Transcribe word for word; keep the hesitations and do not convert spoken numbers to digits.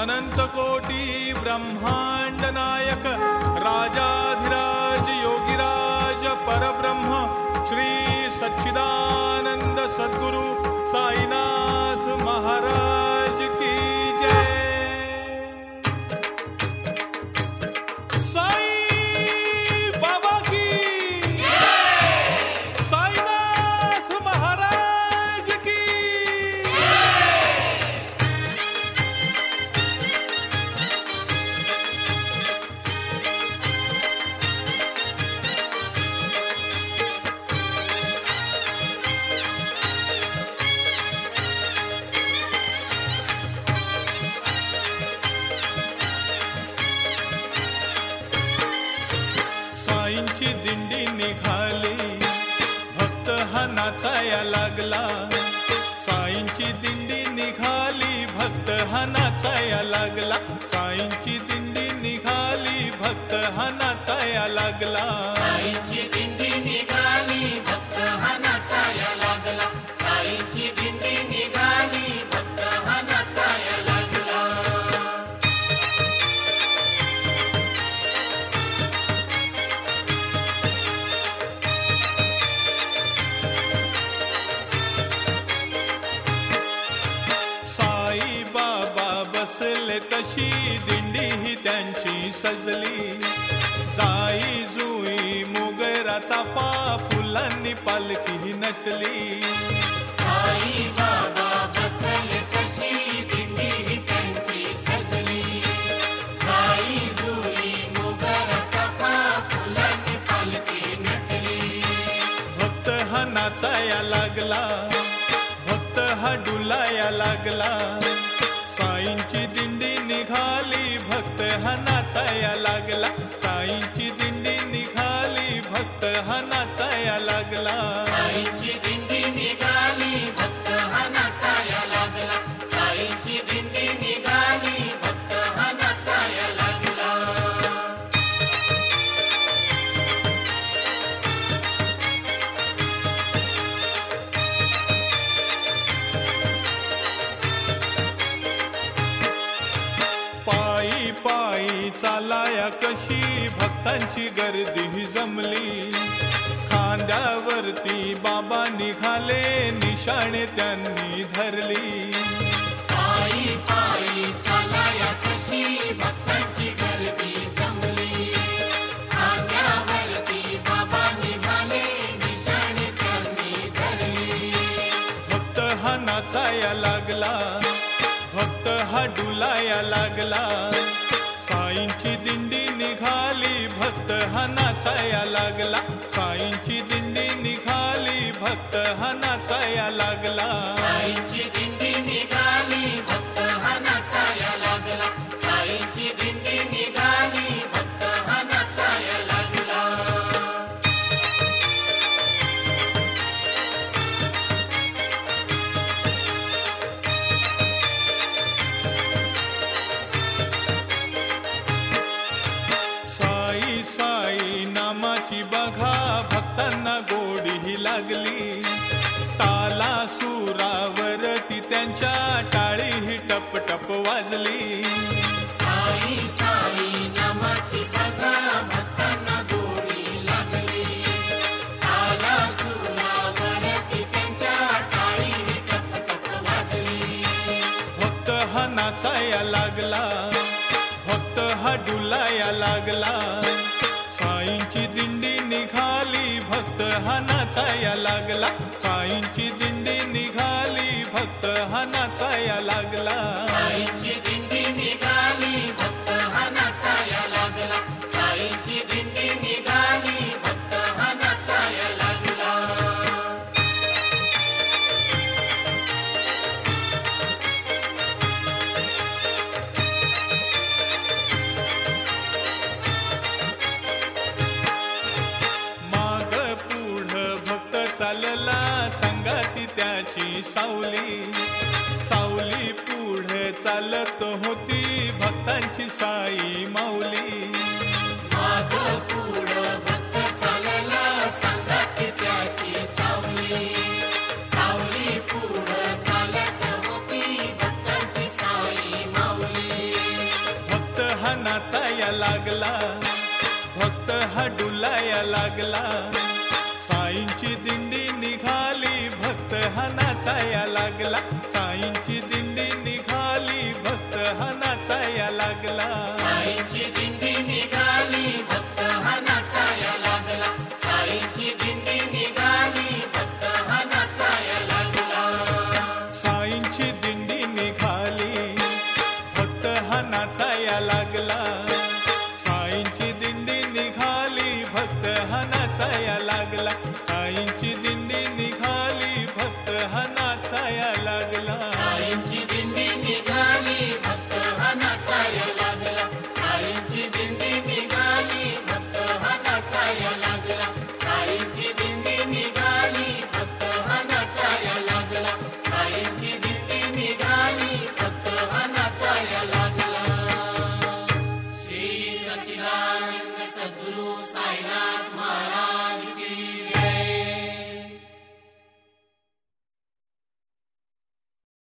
अनंत कोटी ब्रह्मांड नायक राजाधिराज योगीराज परब्रह्म श्री सच्चिदानंद सद्गुरु साईनाथ महाराज की जय। साई बाबा की जय। साईनाथ महाराज की जय। साईंची दिंडी निघाली भक्त हा नाचाया लागला। साईंची दिंडी निघाली भक्त हा नाचाया लागला। साईंची दिंडी निघाली भक्त हा नाचाया लागला। साईंची दिंडी निघाली भक्त हा नाचाया लागला। साईंची दिंडी निघाली भक्त हा नाचाया लागला। साई बाबा बसले तशी दिंडी ही त्यांची सजली। जाई जुई मोगराचा पा फुलांनी पालखी नटली। साई बाबा बसले तशी दिंडी ही त्यांची सजली। साई जुई मोगराचा पा फुलांनी पालखी नटली। भक्त हा नाचाया लागला भक्त हा डुलाया लागला। साईंची दिंडी निघाली भक्त हा नाचाया लागला। साईंची दिंडी निघाली भक्त हा नाचाया लागला। साईंची दिंडी निघाली भक्त हा नाचाया लागला। साईंची दिंडी निघाली भक्त हा नाचाया लागला। पायी पायी चालाया कशी भक्तांची गर्दी जमली। खांद्यावरती बाबा निघाले निशाणे त्यांनी धरली। पायी पायी चालाया कशी भक्तांची गर्दी जमली। खांद्यावरती बाबा निघाले निशाणे त्यांनी धरली। भक्त हा नाचाया लागला भक्त हा डुलाया लागला। साईंची दिंडी निघाली भक्त हा नाचाया लागला। साईंची दिंडी निघाली भक्त हा नाचाया लागला। साईंची दिंडी निघाली भक्त हा नाचाया लागला। साईंची दिंडी निघाली भक्त हा नाचाया लागला। साई साई नामाची बघा भक्तांना गोडी ही लागली। ताला सुरावरती त्यांच्या टाळी ही टप टप वाजली। साई साई नामाची बघा भक्तांना गोडी लागली। ताला सुरावरती त्यांच्या टाळी टप टप वाजली। भक्त हा नाचाया लागला भक्त हा डुलाया लागला। साईंची दिंडी निघाली भक्त हा नाचाया लागला। साईंची दिंडी निघाली भक्त हा नाचाया लागला। साईंची दिंडी निघाली भक्त हा नाचाया लागला। साईंची दिंडी निघाली भक्त हा नाचाया लागला। माग पुढ भक्त चालला संगाती त्याची सावली। सावली पुढे चालत होती भक्तांची साई माऊली। माग पुढं भक्त चालला संगात त्याची सावली। सावली पुढं चालत होती भक्तांची साई माऊली। लागला. साईंची दिंडी निघाली भक्त हा नाचाया लागला. साईंची दिंडी निघाली भक्त हा नाचाया लागला. साईंची दिंडी निघाली भक्त हा नाचाया लागला. साईंची दिंडी निघाली भक्त हा नाचाया लागला. साईंची दिंडी निघाली भक्त हा नाचाया लागला. साईंची दिंडी निघाली भक्त हा नाचाया लागला. साईंची दिंडी निघाली भक्त हा नाचाया लागला. साईंची दिंडी निघाली भक्त हा नाचाया लागला. साईंची दिंडी निघाली भक्त हा नाचाया लागला. साईंची दिंडी निघाली भक्त हा नाचाया लागला. साईंची दिंडी निघाली भक्त हा नाचाया लागला. श्री सच्चिदानंद सद्गुरु साईनाथ महाराज